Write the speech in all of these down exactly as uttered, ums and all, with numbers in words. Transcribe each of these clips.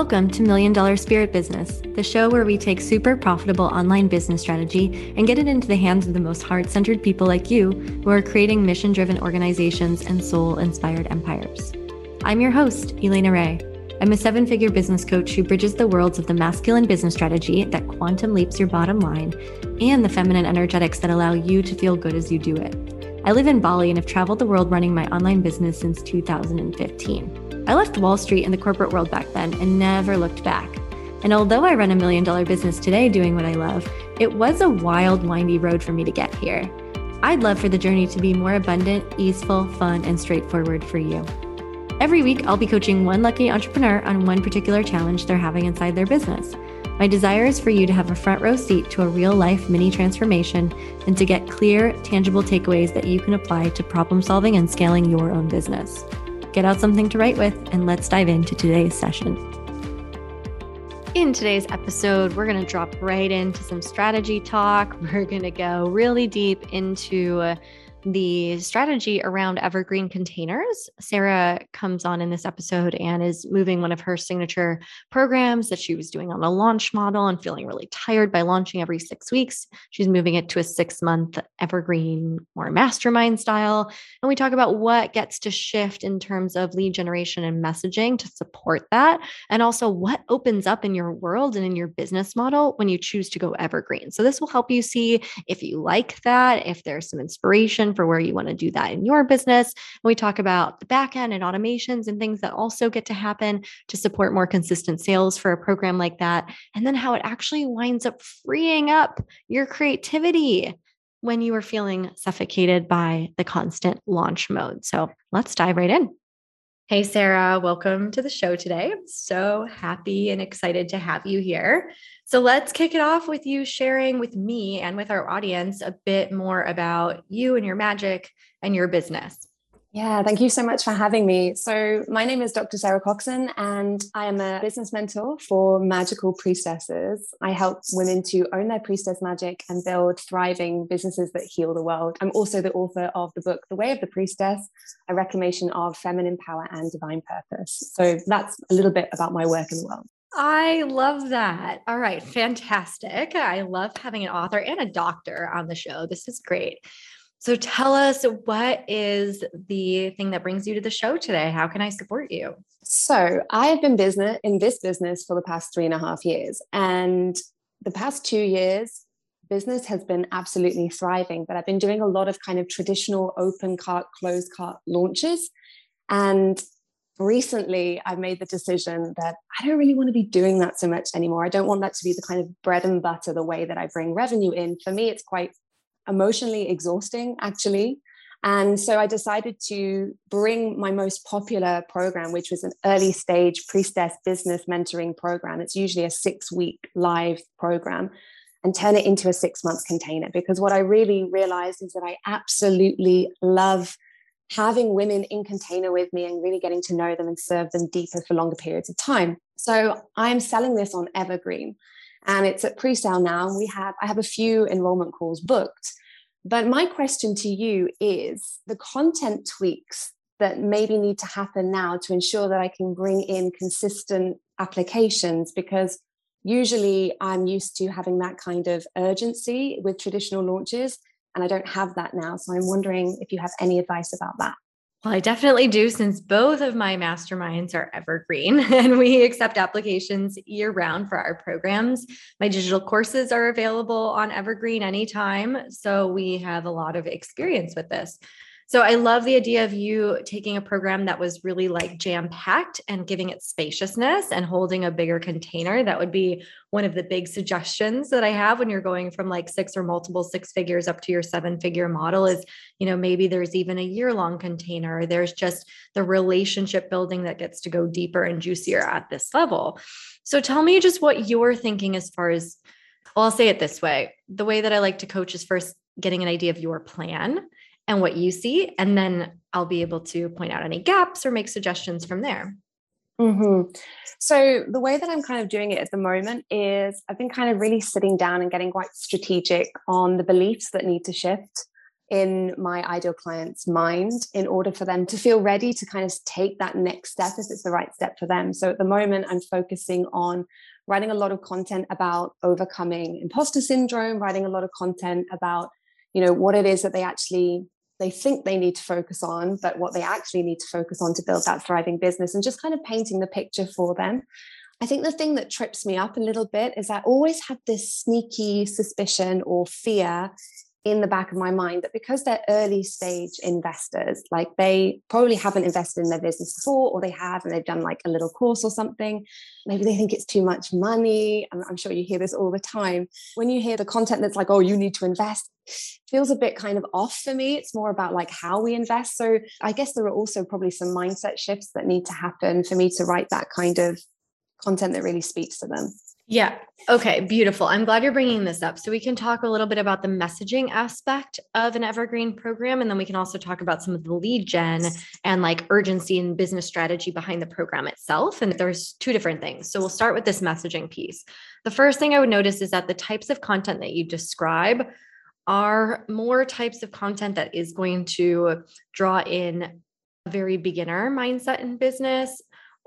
Welcome to Million Dollar Spirit Business, the show where we take super profitable online business strategy and get it into the hands of the most heart-centered people like you who are creating mission-driven organizations and soul-inspired empires. I'm your host, Elena Ray. I'm a seven-figure business coach who bridges the worlds of the masculine business strategy that quantum leaps your bottom line and the feminine energetics that allow you to feel good as you do it. I live in Bali and have traveled the world running my online business since two thousand fifteen. I left Wall Street and the corporate world back then and never looked back. And although I run a million dollar business today doing what I love, it was a wild, windy road for me to get here. I'd love for the journey to be more abundant, easeful, fun, and straightforward for you. Every week, I'll be coaching one lucky entrepreneur on one particular challenge they're having inside their business. My desire is for you to have a front row seat to a real life mini transformation and to get clear, tangible takeaways that you can apply to problem solving and scaling your own business. Get out something to write with, and let's dive into today's session. In today's episode, we're going to drop right into some strategy talk. We're going to go really deep into the strategy around evergreen containers. Sarah comes on in this episode and is moving one of her signature programs that she was doing on a launch model and feeling really tired by launching every six weeks. She's moving it to a six month evergreen, more mastermind style. And we talk about what gets to shift in terms of lead generation and messaging to support that. And also what opens up in your world and in your business model when you choose to go evergreen. So this will help you see if you like that, if there's some inspiration for where you want to do that in your business. And we talk about the back end and automations and things that also get to happen to support more consistent sales for a program like that. And then how it actually winds up freeing up your creativity when you are feeling suffocated by the constant launch mode. So let's dive right in. Hey, Sarah, welcome to the show today. I'm so happy and excited to have you here. So let's kick it off with you sharing with me and with our audience a bit more about you and your magic and your business. Yeah, thank you so much for having me. So my name is Doctor Sarah Coxon, and I am a business mentor for magical priestesses. I help women to own their priestess magic and build thriving businesses that heal the world. I'm also the author of the book, The Way of the Priestess, a reclamation of feminine power and divine purpose. So that's a little bit about my work in the world. I love that. All right, fantastic. I love having an author and a doctor on the show. This is great. So tell us, what is the thing that brings you to the show today? How can I support you? So I have been business in this business for the past three and a half years. And the past two years, business has been absolutely thriving. But I've been doing a lot of kind of traditional open cart, closed cart launches. And recently, I've made the decision that I don't really want to be doing that so much anymore. I don't want that to be the kind of bread and butter, the way that I bring revenue in. For me, it's quite emotionally exhausting, actually. And so I decided to bring my most popular program, which was an early stage priestess business mentoring program. It's usually a six week live program, and turn it into a six month container. Because what I really realized is that I absolutely love having women in container with me and really getting to know them and serve them deeper for longer periods of time. So I'm selling this on Evergreen. And it's at pre-sale now. We have, I have a few enrollment calls booked. But my question to you is the content tweaks that maybe need to happen now to ensure that I can bring in consistent applications, because usually I'm used to having that kind of urgency with traditional launches, and I don't have that now. So I'm wondering if you have any advice about that. Well, I definitely do, since both of my masterminds are evergreen and we accept applications year round for our programs. My digital courses are available on Evergreen anytime. So we have a lot of experience with this. So I love the idea of you taking a program that was really like jam-packed and giving it spaciousness and holding a bigger container. That would be one of the big suggestions that I have when you're going from like six or multiple six figures up to your seven figure model is, you know, maybe there's even a year long container. There's just the relationship building that gets to go deeper and juicier at this level. So tell me just what you're thinking as far as, well, I'll say it this way. The way that I like to coach is first getting an idea of your plan and what you see, and then I'll be able to point out any gaps or make suggestions from there. Mm-hmm. So the way that I'm kind of doing it at the moment is I've been kind of really sitting down and getting quite strategic on the beliefs that need to shift in my ideal client's mind in order for them to feel ready to kind of take that next step if it's the right step for them. So at the moment, I'm focusing on writing a lot of content about overcoming imposter syndrome, writing a lot of content about, you know, what it is that they actually they think they need to focus on, but what they actually need to focus on to build that thriving business, and just kind of painting the picture for them. I think the thing that trips me up a little bit is I always have this sneaky suspicion or fear in the back of my mind that because they're early stage investors, like they probably haven't invested in their business before, or they have and they've done like a little course or something. Maybe they think it's too much money. I'm, I'm sure you hear this all the time. When you hear the content that's like, oh, you need to invest, feels a bit kind of off for me. It's more about like how we invest. So I guess there are also probably some mindset shifts that need to happen for me to write that kind of content that really speaks to them. Yeah. Okay. Beautiful. I'm glad you're bringing this up. So we can talk a little bit about the messaging aspect of an evergreen program. And then we can also talk about some of the lead gen and like urgency and business strategy behind the program itself. And there's two different things. So we'll start with this messaging piece. The first thing I would notice is that the types of content that you describe are more types of content that is going to draw in a very beginner mindset in business,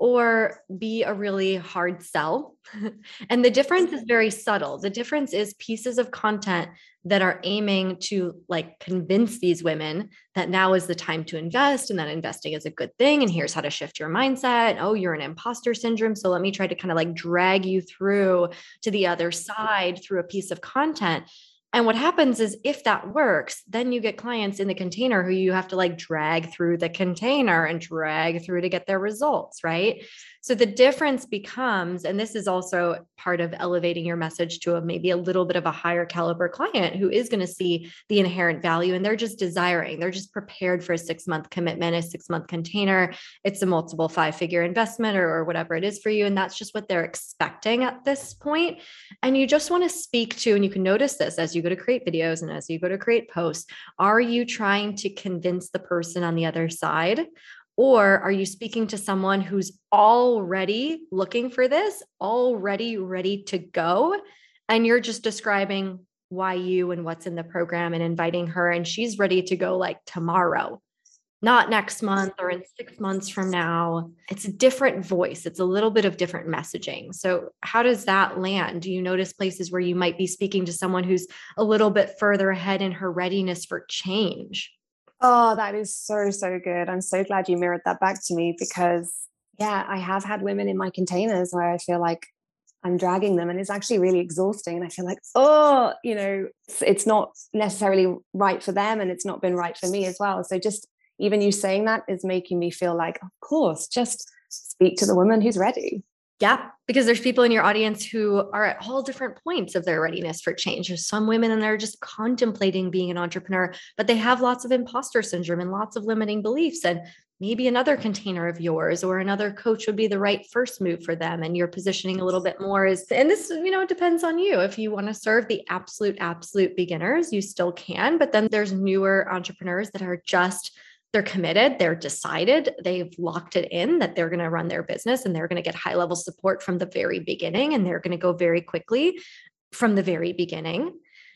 or be a really hard sell. And the difference is very subtle. The difference is pieces of content that are aiming to like convince these women that now is the time to invest, and that investing is a good thing. And here's how to shift your mindset. Oh, you're an imposter syndrome. So let me try to kind of like drag you through to the other side through a piece of content. And what happens is if that works, then you get clients in the container who you have to like drag through the container and drag through to get their results, right? So the difference becomes, and this is also part of elevating your message to a maybe a little bit of a higher caliber client who is going to see the inherent value, and they're just desiring, they're just prepared for a six month commitment, a six month container. It's a multiple five figure investment or, or whatever it is for you. And that's just what they're expecting at this point. And you just want to speak to, and you can notice this as you go to create videos and as you go to create posts, are you trying to convince the person on the other side? Or are you speaking to someone who's already looking for this, already ready to go? And you're just describing why you and what's in the program and inviting her, and she's ready to go like tomorrow, not next month or in six months from now. It's a different voice. It's a little bit of different messaging. So how does that land? Do you notice places where you might be speaking to someone who's a little bit further ahead in her readiness for change? Oh, that is so, so good. I'm so glad you mirrored that back to me, because yeah, I have had women in my containers where I feel like I'm dragging them and it's actually really exhausting. And I feel like, oh, you know, it's, it's not necessarily right for them, and it's not been right for me as well. So just even you saying that is making me feel like, of course, just speak to the woman who's ready. Yeah, because there's people in your audience who are at all different points of their readiness for change. There's some women and they're just contemplating being an entrepreneur, but they have lots of imposter syndrome and lots of limiting beliefs. And maybe another container of yours or another coach would be the right first move for them. And you're positioning a little bit more as, and this, you know, it depends on you. If you want to serve the absolute, absolute beginners, you still can. But then there's newer entrepreneurs that are just they're committed, they're decided, they've locked it in that they're going to run their business and they're going to get high level support from the very beginning, and they're going to go very quickly from the very beginning.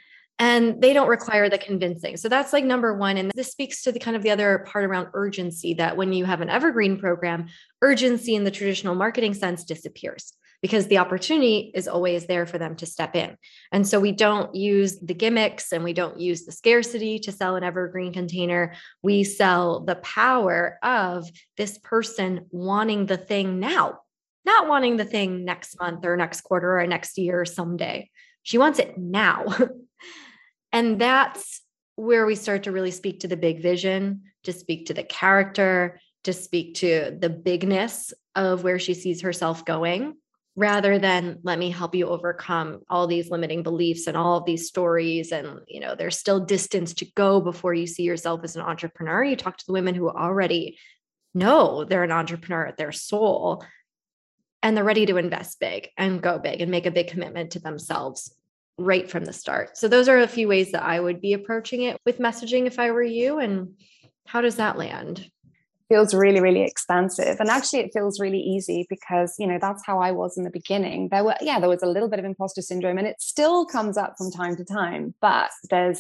And they don't require the convincing. So that's like number one. And this speaks to the kind of the other part around urgency, that when you have an evergreen program, urgency in the traditional marketing sense disappears, because the opportunity is always there for them to step in. And so we don't use the gimmicks and we don't use the scarcity to sell an evergreen container. We sell the power of this person wanting the thing now, not wanting the thing next month or next quarter or next year or someday. She wants it now. And that's where we start to really speak to the big vision, to speak to the character, to speak to the bigness of where she sees herself going, rather than let me help you overcome all these limiting beliefs and all of these stories. And, you know, there's still distance to go before you see yourself as an entrepreneur. You talk to the women who already know they're an entrepreneur at their soul, and they're ready to invest big and go big and make a big commitment to themselves right from the start. So those are a few ways that I would be approaching it with messaging if I were you. And how does that land? Feels really, really expansive. And actually it feels really easy because, you know, that's how I was in the beginning. There were, yeah, there was a little bit of imposter syndrome, and it still comes up from time to time, but there's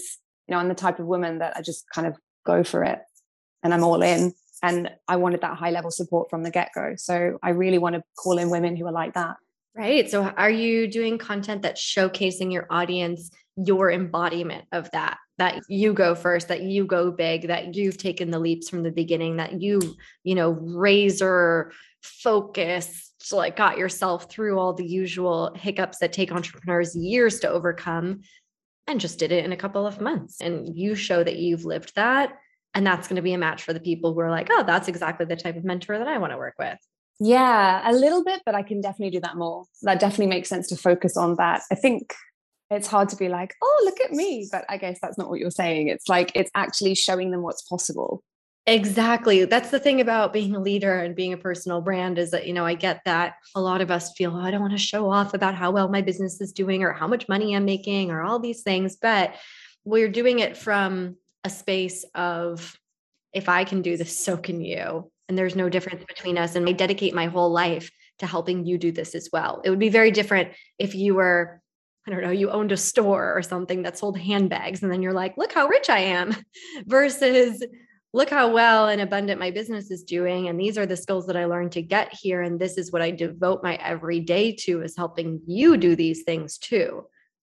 You know, I'm the type of woman that I just kind of go for it and I'm all in. And I wanted that high level support from the get-go. So I really want to call in women who are like that. Right. So are you doing content that's showcasing your audience, your embodiment of that, that you go first, that you go big, that you've taken the leaps from the beginning, that you, you know, razor focused, like got yourself through all the usual hiccups that take entrepreneurs years to overcome and just did it in a couple of months. And you show that you've lived that. And that's going to be a match for the people who are like, oh, that's exactly the type of mentor that I want to work with. Yeah, a little bit, but I can definitely do that more. That definitely makes sense to focus on that. I think it's hard to be like, oh, look at me. But I guess that's not what you're saying. It's like, it's actually showing them what's possible. Exactly. That's the thing about being a leader and being a personal brand is that, you know, I get that a lot of us feel, oh, I don't want to show off about how well my business is doing or how much money I'm making or all these things. But we're doing it from a space of, if I can do this, so can you. And there's no difference between us. And I dedicate my whole life to helping you do this as well. It would be very different if you were, I don't know, you owned a store or something that sold handbags. And then you're like, look how rich I am versus look how well and abundant my business is doing. And these are the skills that I learned to get here. And this is what I devote my every day to, is helping you do these things too.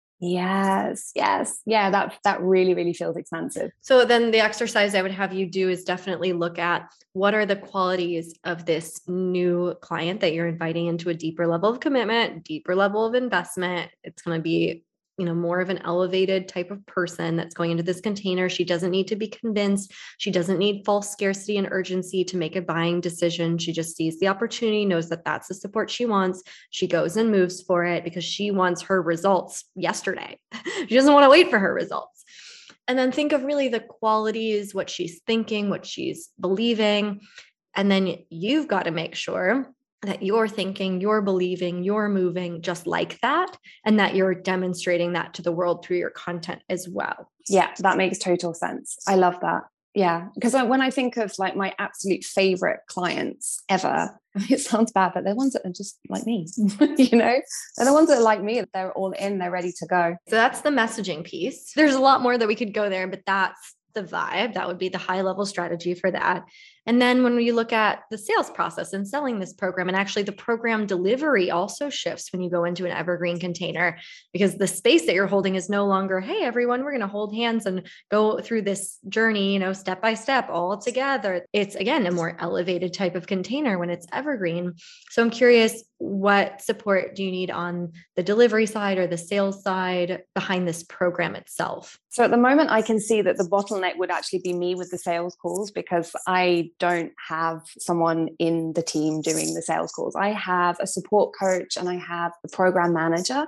Yes, yes. Yeah, that that really, really feels expansive. So then the exercise I would have you do is definitely look at what are the qualities of this new client that you're inviting into a deeper level of commitment, deeper level of investment. It's going to be, you know, more of an elevated type of person that's going into this container. She doesn't need to be convinced. She doesn't need false scarcity and urgency to make a buying decision. She just sees the opportunity, knows that that's the support she wants. She goes and moves for it because she wants her results yesterday. She doesn't want to wait for her results. And then think of really the qualities, what she's thinking, what she's believing. And then you've got to make sure that you're thinking, you're believing, you're moving just like that, and that you're demonstrating that to the world through your content as well. Yeah, that makes total sense. I love that. Yeah, because when I think of like my absolute favorite clients ever, it sounds bad, but they're ones that are just like me, you know, they're the ones that are like me. They're all in, they're ready to go. So that's the messaging piece. There's a lot more that we could go there, but that's the vibe. That would be the high level strategy for that. And then when we look at the sales process and selling this program, and actually the program delivery also shifts when you go into an evergreen container, because the space that you're holding is no longer, hey, everyone, we're going to hold hands and go through this journey, you know, step by step all together. It's again, a more elevated type of container when it's evergreen. So I'm curious, what support do you need on the delivery side or the sales side behind this program itself? So at the moment, I can see that the bottleneck would actually be me with the sales calls, because I don't have someone in the team doing the sales calls. I have a support coach and I have a program manager.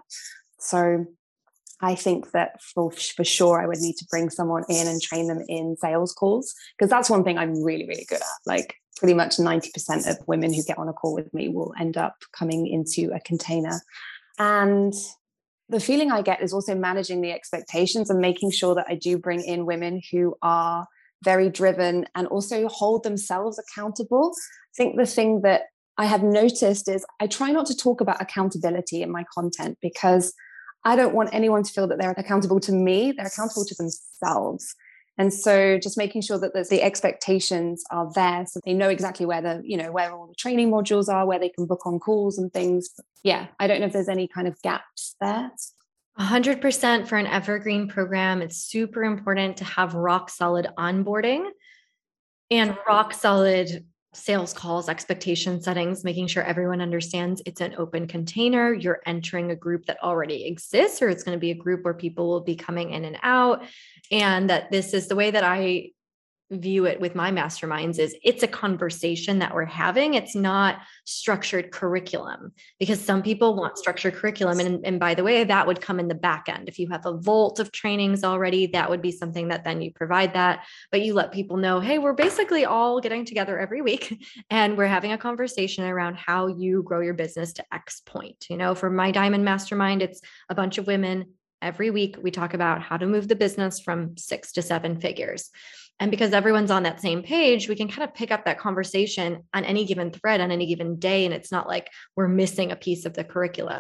So I think that for, for sure, I would need to bring someone in and train them in sales calls, because that's one thing I'm really, really good at. Like pretty much ninety percent of women who get on a call with me will end up coming into a container. And the feeling I get is also managing the expectations and making sure that I do bring in women who are very driven and also hold themselves accountable. I think the thing that I have noticed is I try not to talk about accountability in my content, because I don't want anyone to feel that they're accountable to me. They're accountable to themselves. And so just making sure that the expectations are there, so they know exactly where the, you know, where all the training modules are, where they can book on calls and things. Yeah, I don't know if there's any kind of gaps there. one hundred percent for an evergreen program, it's super important to have rock solid onboarding and rock solid sales calls, expectation settings, making sure everyone understands it's an open container. You're entering a group that already exists, or it's going to be a group where people will be coming in and out. And that this is the way that I view it with my masterminds is it's a conversation that we're having. It's not structured curriculum, because some people want structured curriculum. And, and by the way, that would come in the back end. If you have a vault of trainings already, that would be something that then you provide that, but you let people know, hey, we're basically all getting together every week and we're having a conversation around how you grow your business to X point. You know, for my Diamond Mastermind, it's a bunch of women. Every week we talk about how to move the business from six to seven figures. And because everyone's on that same page, we can kind of pick up that conversation on any given thread on any given day. And it's not like we're missing a piece of the curriculum.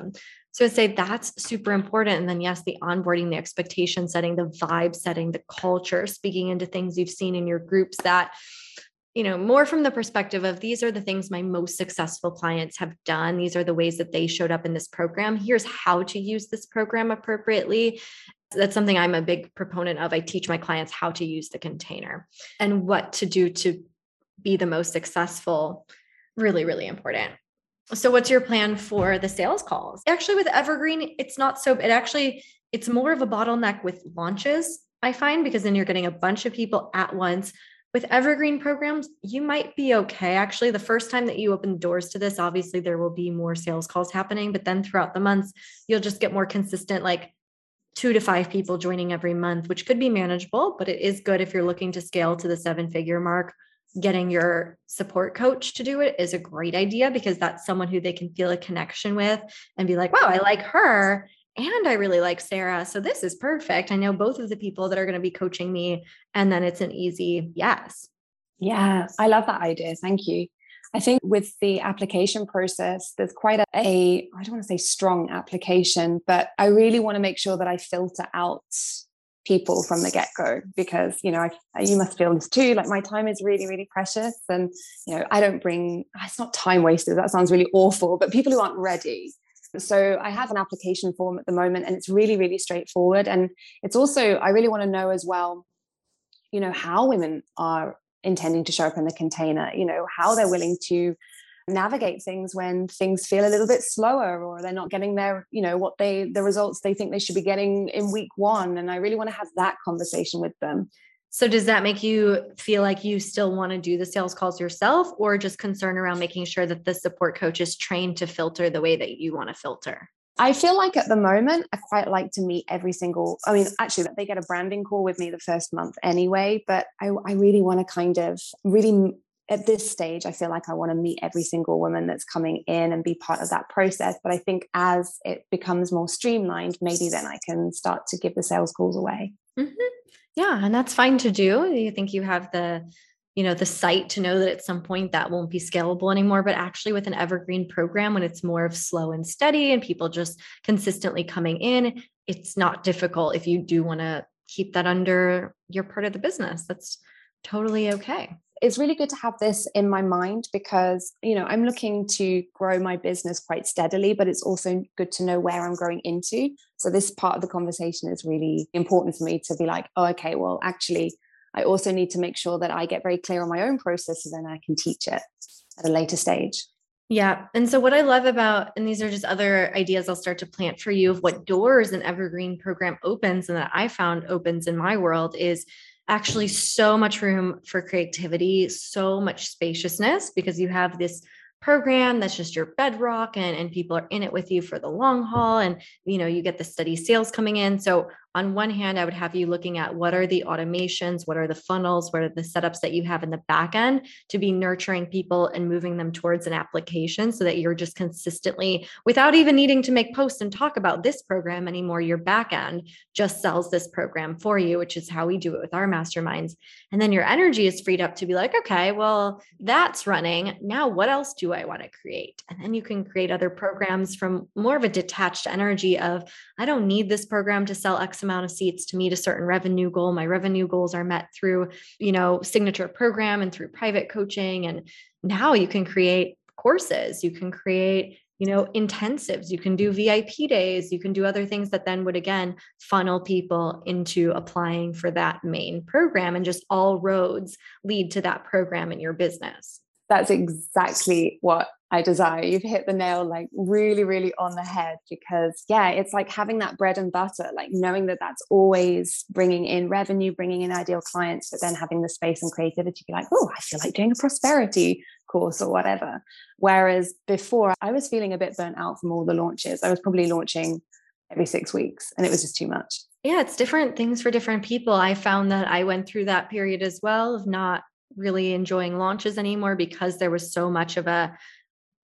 So I'd say that's super important. And then yes, the onboarding, the expectation setting, the vibe setting, the culture, speaking into things you've seen in your groups that, you know, more from the perspective of these are the things my most successful clients have done. These are the ways that they showed up in this program. Here's how to use this program appropriately. That's something I'm a big proponent of. I teach my clients how to use the container and what to do to be the most successful. Really, really important. So what's your plan for the sales calls? Actually, with Evergreen, it's not so, it actually, it's more of a bottleneck with launches, I find, because then you're getting a bunch of people at once. With Evergreen programs, you might be okay. Actually, the first time that you open the doors to this, obviously there will be more sales calls happening, but then throughout the months, you'll just get more consistent, like two to five people joining every month, which could be manageable, but it is good if you're looking to scale to the seven figure mark. Getting your support coach to do it is a great idea because that's someone who they can feel a connection with and be like, wow, I like her. And I really like Sarah. So this is perfect. I know both of the people that are going to be coaching me. And then it's an easy yes. Yeah, I love that idea. Thank you. I think with the application process, there's quite a, a I don't want to say strong application, but I really want to make sure that I filter out people from the get-go because, you know, I, you must feel this too. Like my time is really, really precious. And, you know, I don't bring, it's not time wasters. That sounds really awful, but people who aren't ready. So I have an application form at the moment and it's really, really straightforward. And it's also, I really want to know as well, you know, how women are intending to show up in the container, you know, how they're willing to navigate things when things feel a little bit slower or they're not getting their, you know, what they, the results they think they should be getting in week one. And I really want to have that conversation with them. So does that make you feel like you still want to do the sales calls yourself or just concern around making sure that the support coach is trained to filter the way that you want to filter? I feel like at the moment, I quite like to meet every single, I mean, actually they get a branding call with me the first month anyway, but I, I really want to kind of really, at this stage, I feel like I want to meet every single woman that's coming in and be part of that process. But I think as it becomes more streamlined, maybe then I can start to give the sales calls away. Mm-hmm. Yeah. And that's fine to do. You think you have the, you know, the sight to know that at some point that won't be scalable anymore. But actually with an evergreen program, when it's more of slow and steady and people just consistently coming in, it's not difficult if you do want to keep that under your part of the business. That's totally okay. It's really good to have this in my mind because, you know, I'm looking to grow my business quite steadily, but it's also good to know where I'm growing into. So this part of the conversation is really important for me to be like, oh, okay, well, actually, I also need to make sure that I get very clear on my own process so then I can teach it at a later stage. Yeah. And so what I love about, and these are just other ideas I'll start to plant for you of what doors an evergreen program opens and that I found opens in my world is actually so much room for creativity, so much spaciousness because you have this program that's just your bedrock and, and people are in it with you for the long haul. And, you know, you get the steady sales coming in. So on one hand, I would have you looking at what are the automations, what are the funnels, what are the setups that you have in the back end to be nurturing people and moving them towards an application so that you're just consistently, without even needing to make posts and talk about this program anymore, your back end just sells this program for you, which is how we do it with our masterminds. And then your energy is freed up to be like, okay, well, that's running. Now, what else do I want to create? And then you can create other programs from more of a detached energy of, I don't need this program to sell X amount of seats to meet a certain revenue goal. My revenue goals are met through, you know, signature program and through private coaching. And now you can create courses, you can create, you know, intensives, you can do V I P days, you can do other things that then would again funnel people into applying for that main program and just all roads lead to that program in your business. That's exactly what I desire. You've hit the nail like really, really on the head because yeah, it's like having that bread and butter, like knowing that that's always bringing in revenue, bringing in ideal clients, but then having the space and creativity to be like, oh, I feel like doing a prosperity course or whatever. Whereas before I was feeling a bit burnt out from all the launches. I was probably launching every six weeks and it was just too much. Yeah, it's different things for different people. I found that I went through that period as well of not really enjoying launches anymore because there was so much of a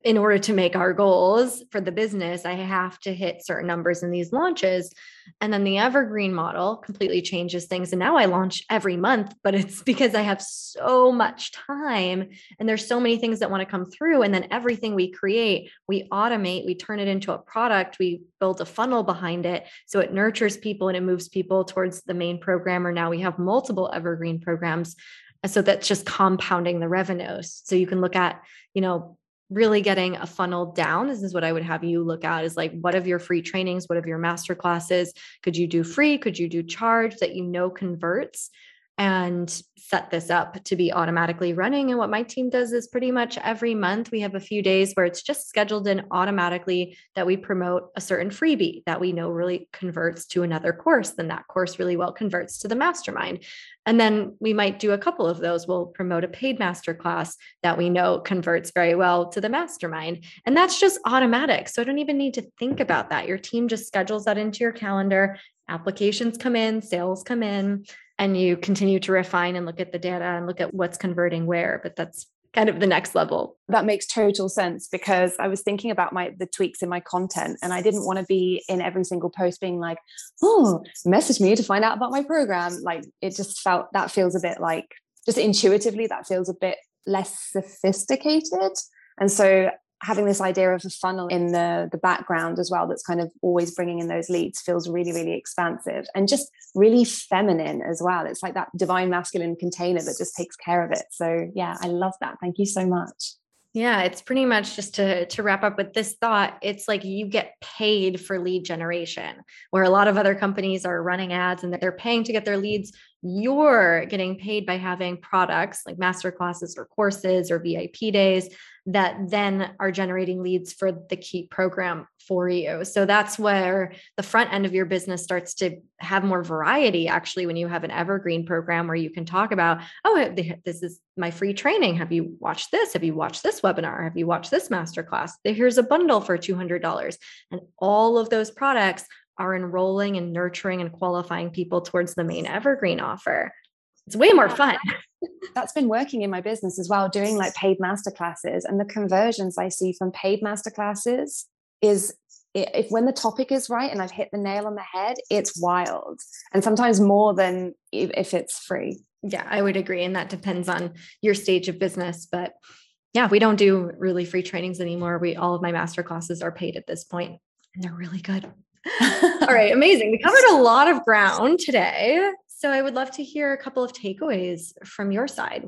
in order to make our goals for the business, I have to hit certain numbers in these launches. And then the evergreen model completely changes things. And now I launch every month, but it's because I have so much time and there's so many things that want to come through. And then everything we create, we automate, we turn it into a product, we build a funnel behind it. So it nurtures people and it moves people towards the main program. Or now we have multiple evergreen programs. So that's just compounding the revenues. So you can look at, you know, really getting a funnel down. This is what I would have you look at is like, what of your free trainings, what of your master classes could you do free? Could you do charge that you know converts? And set this up to be automatically running. And what my team does is pretty much every month we have a few days where it's just scheduled in automatically that we promote a certain freebie that we know really converts to another course. Then that course really well converts to the mastermind. And then we might do a couple of those. We'll promote a paid masterclass that we know converts very well to the mastermind. And that's just automatic. So I don't even need to think about that. Your team just schedules that into your calendar. Applications come in, sales come in, and you continue to refine and look at the data and look at what's converting where. But that's kind of the next level. That makes total sense, because I was thinking about my the tweaks in my content, and I didn't want to be in every single post being like, oh, message me to find out about my program. Like, it just felt, that feels a bit like, just intuitively, that feels a bit less sophisticated. And so having this idea of a funnel in the, the background as well, that's kind of always bringing in those leads, feels really, really expansive and just really feminine as well. It's like that divine masculine container that just takes care of it. So yeah, I love that. Thank you so much. Yeah, it's pretty much just to, to wrap up with this thought. It's like you get paid for lead generation, where a lot of other companies are running ads and they're paying to get their leads. You're getting paid by having products like masterclasses or courses or V I P days that then are generating leads for the Keep program for you. So that's where the front end of your business starts to have more variety, actually, when you have an evergreen program where you can talk about, oh, this is my free training. Have you watched this? Have you watched this webinar? Have you watched this masterclass? Here's a bundle for two hundred dollars. And all of those products are enrolling and nurturing and qualifying people towards the main evergreen offer. It's way more fun. That's been working in my business as well, doing like paid masterclasses, and the conversions I see from paid masterclasses is, if when the topic is right and I've hit the nail on the head, it's wild. And sometimes more than if it's free. Yeah, I would agree. And that depends on your stage of business. But yeah, we don't do really free trainings anymore. We, all of my masterclasses are paid at this point, and they're really good. All right. Amazing. We covered a lot of ground today. So I would love to hear a couple of takeaways from your side.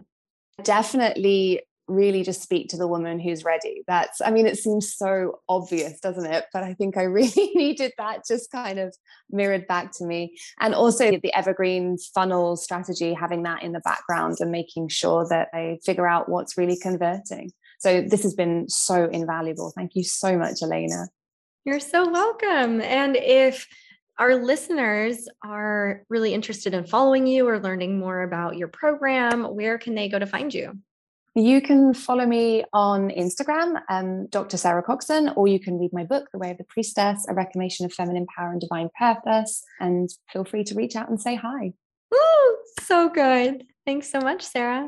Definitely really just speak to the woman who's ready. That's, I mean, it seems so obvious, doesn't it? But I think I really needed that just kind of mirrored back to me. And also the evergreen funnel strategy, having that in the background and making sure that I figure out what's really converting. So this has been so invaluable. Thank you so much, Elena. You're so welcome. And if our listeners are really interested in following you or learning more about your program, where can they go to find you? You can follow me on Instagram, um, Doctor Sarah Coxon, or you can read my book, The Way of the Priestess, A Reclamation of Feminine Power and Divine Purpose. And feel free to reach out and say hi. Ooh, so good. Thanks so much, Sarah.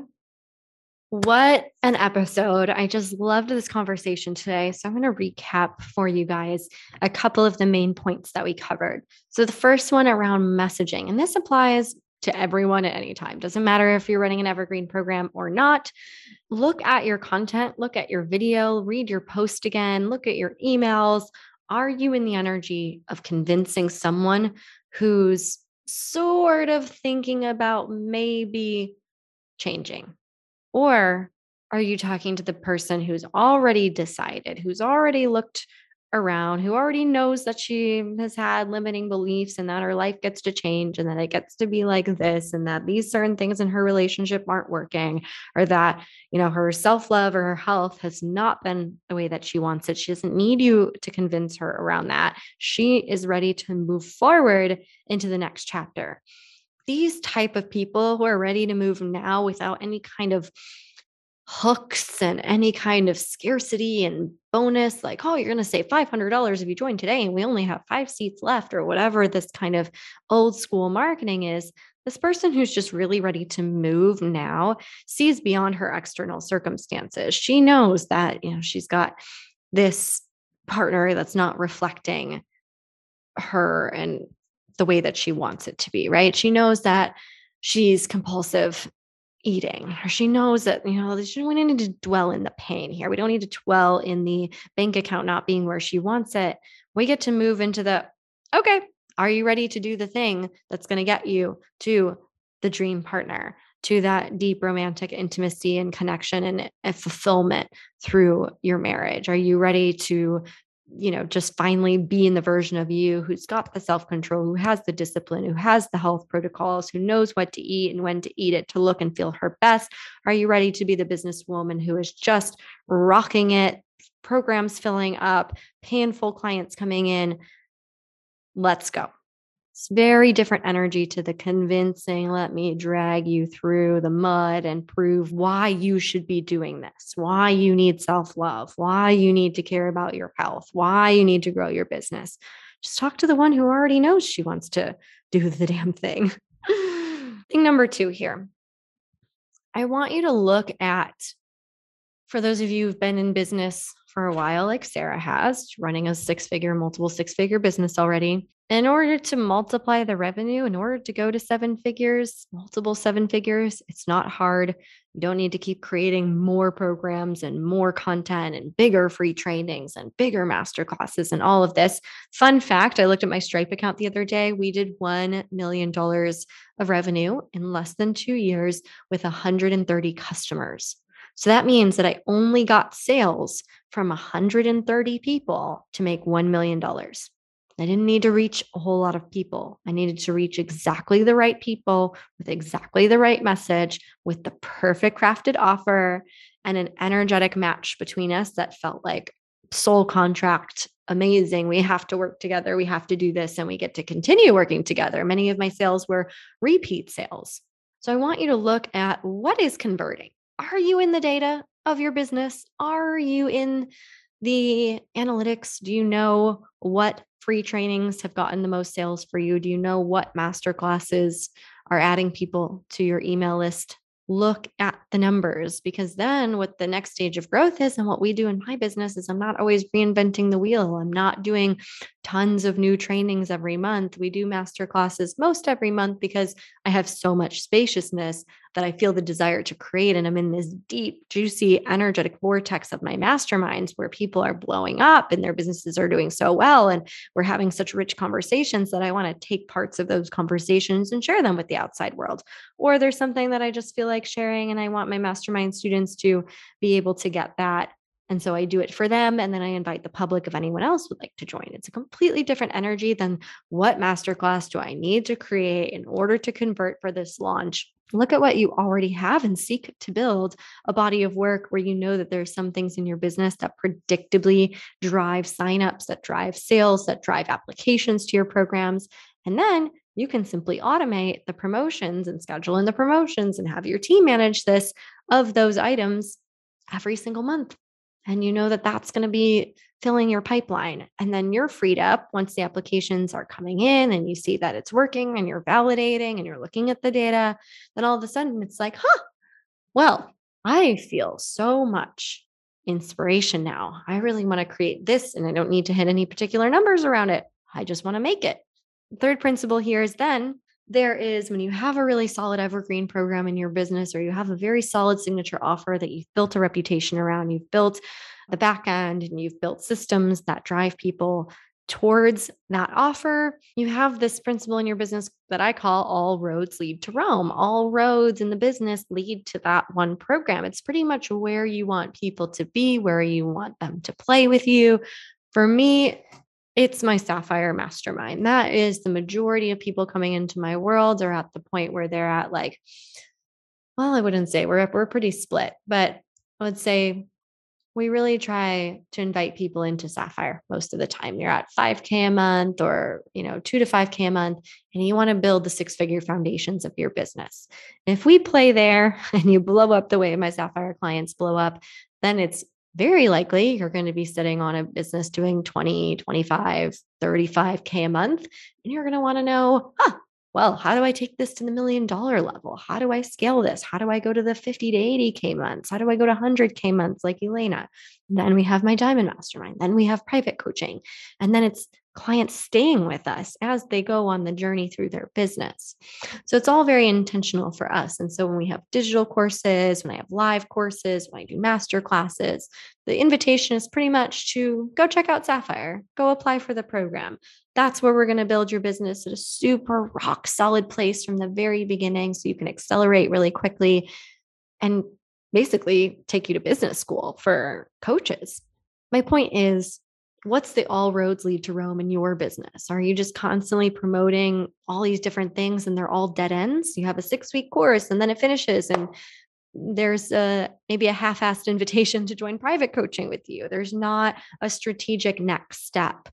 What an episode. I just loved this conversation today. So I'm going to recap for you guys a couple of the main points that we covered. So the first one around messaging, and this applies to everyone at any time. Doesn't matter if you're running an evergreen program or not. Look at your content, look at your video, read your post again, look at your emails. Are you in the energy of convincing someone who's sort of thinking about maybe changing? Or are you talking to the person who's already decided, who's already looked around, who already knows that she has had limiting beliefs and that her life gets to change and that it gets to be like this and that these certain things in her relationship aren't working, or that, you know, her self-love or her health has not been the way that she wants it. She doesn't need you to convince her around that. She is ready to move forward into the next chapter. These type of people who are ready to move now without any kind of hooks and any kind of scarcity and bonus, like, oh, you're going to save five hundred dollars if you join today, and we only have five seats left, or whatever this kind of old school marketing is. This person who's just really ready to move now sees beyond her external circumstances. She knows that, you know, she's got this partner that's not reflecting her and the way that she wants it to be, right? She knows that she's compulsive eating, or she knows that, you know, she, we don't need to dwell in the pain here. We don't need to dwell in the bank account not being where she wants it. We get to move into the, okay, are you ready to do the thing that's going to get you to the dream partner, to that deep romantic intimacy and connection and, and fulfillment through your marriage? Are you ready to, you know, just finally be in the version of you who's got the self-control, who has the discipline, who has the health protocols, who knows what to eat and when to eat it to look and feel her best? Are you ready to be the businesswoman who is just rocking it, programs filling up, painful clients coming in? Let's go. It's very different energy to the convincing, let me drag you through the mud and prove why you should be doing this, why you need self-love, why you need to care about your health, why you need to grow your business. Just talk to the one who already knows she wants to do the damn thing. Thing number two here. I want you to look at, for those of you who've been in business for a while, like Sarah has, running a six-figure, multiple six-figure business already, in order to multiply the revenue, in order to go to seven figures, multiple seven figures, it's not hard. You don't need to keep creating more programs and more content and bigger free trainings and bigger masterclasses and all of this. Fun fact, I looked at my Stripe account the other day. We did one million dollars of revenue in less than two years with one hundred thirty customers. So that means that I only got sales from one hundred thirty people to make one million dollars. I didn't need to reach a whole lot of people. I needed to reach exactly the right people with exactly the right message, with the perfect crafted offer and an energetic match between us that felt like soul contract. Amazing. We have to work together. We have to do this, and we get to continue working together. Many of my sales were repeat sales. So I want you to look at what is converting. Are you in the data of your business? Are you in the analytics? Do you know what free trainings have gotten the most sales for you? Do you know what masterclasses are adding people to your email list? Look at the numbers, because then what the next stage of growth is, and what we do in my business, is I'm not always reinventing the wheel. I'm not doing tons of new trainings every month. We do masterclasses most every month because I have so much spaciousness that I feel the desire to create. And I'm in this deep, juicy, energetic vortex of my masterminds where people are blowing up and their businesses are doing so well. And we're having such rich conversations that I want to take parts of those conversations and share them with the outside world. Or there's something that I just feel like sharing, and I want my mastermind students to be able to get that. And so I do it for them. And then I invite the public if anyone else would like to join. It's a completely different energy than what masterclass do I need to create in order to convert for this launch. Look at what you already have and seek to build a body of work where you know that there's some things in your business that predictably drive signups, that drive sales, that drive applications to your programs. And then you can simply automate the promotions and schedule in the promotions and have your team manage this of those items every single month. And you know that that's going to be filling your pipeline. And then you're freed up once the applications are coming in and you see that it's working and you're validating and you're looking at the data. Then all of a sudden it's like, huh, well, I feel so much inspiration now. I really want to create this, and I don't need to hit any particular numbers around it. I just want to make it. The third principle here is then there is, when you have a really solid evergreen program in your business, or you have a very solid signature offer that you've built a reputation around, you've built the back end and you've built systems that drive people towards that offer, you have this principle in your business that I call all roads lead to Rome. All roads in the business lead to that one program. It's pretty much where you want people to be, where you want them to play with you. For me, it's my Sapphire Mastermind. That is the majority of people coming into my world are at the point where they're at, like, well, I wouldn't say we're we're pretty split, but I would say we really try to invite people into Sapphire most of the time. You're at five K a month or, you know, two to five K a month, and you want to build the six-figure foundations of your business. And if we play there and you blow up the way my Sapphire clients blow up, then it's very likely you're going to be sitting on a business doing twenty, twenty-five, thirty-five K a month. And you're going to want to know, huh, well, how do I take this to the million dollar level? How do I scale this? How do I go to the fifty to eighty K months? How do I go to one hundred K months like Elena? And then we have my Diamond Mastermind. Then we have private coaching. And then it's clients staying with us as they go on the journey through their business. So it's all very intentional for us. And so when we have digital courses, when I have live courses, when I do master classes, the invitation is pretty much to go check out Sapphire, go apply for the program. That's where we're going to build your business at a super rock solid place from the very beginning so you can accelerate really quickly and basically take you to business school for coaches. My point is, what's the all roads lead to Rome in your business? Are you just constantly promoting all these different things and they're all dead ends? You have a six week course and then it finishes and there's a, maybe a half-assed invitation to join private coaching with you. There's not a strategic next step.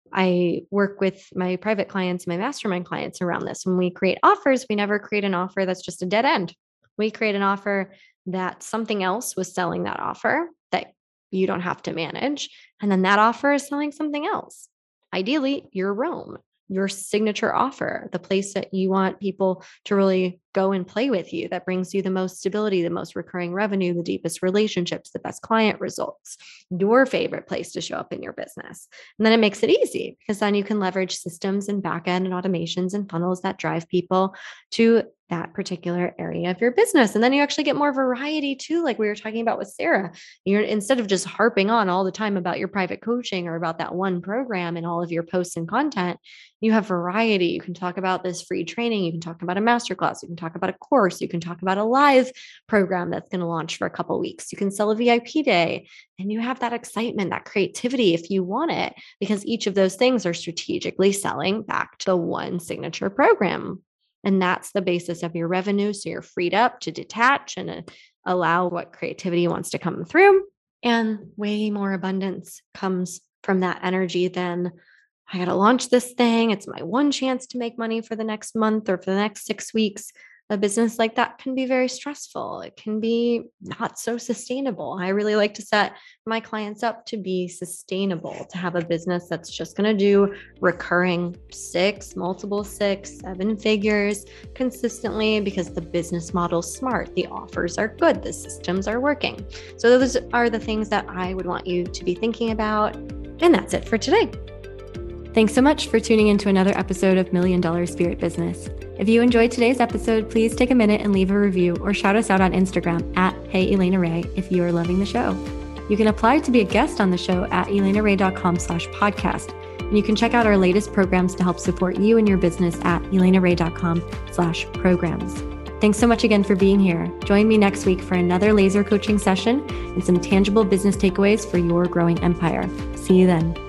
I work with my private clients, my mastermind clients around this. When we create offers, we never create an offer that's just a dead end. We create an offer that something else was selling that offer that you don't have to manage. And then that offer is selling something else. Ideally, your Rome, your signature offer, the place that you want people to really go and play with you, that brings you the most stability, the most recurring revenue, the deepest relationships, the best client results, your favorite place to show up in your business. And then it makes it easy because then you can leverage systems and backend and automations and funnels that drive people to that particular area of your business. And then you actually get more variety too, like we were talking about with Sarah. You're instead of just harping on all the time about your private coaching or about that one program in all of your posts and content, you have variety. You can talk about this free training. You can talk about a masterclass. You can talk about a course. You can talk about a live program that's going to launch for a couple of weeks. You can sell a V I P day and you have that excitement, that creativity if you want it, because each of those things are strategically selling back to the one signature program. And that's the basis of your revenue. So you're freed up to detach and uh, allow what creativity wants to come through. And way more abundance comes from that energy than I got to launch this thing. It's my one chance to make money for the next month or for the next six weeks. A business like that can be very stressful. It can be not so sustainable. I really like to set my clients up to be sustainable, to have a business that's just going to do recurring six, multiple six, seven figures consistently because the business model's smart. The offers are good. The systems are working. So those are the things that I would want you to be thinking about. And that's it for today. Thanks so much for tuning into another episode of Million Dollar Spirit Business. If you enjoyed today's episode, please take a minute and leave a review or shout us out on Instagram at Hey Elena Ray if you are loving the show. You can apply to be a guest on the show at elenaray.com slash podcast. And you can check out our latest programs to help support you and your business at elenaray.com slash programs. Thanks so much again for being here. Join me next week for another laser coaching session and some tangible business takeaways for your growing empire. See you then.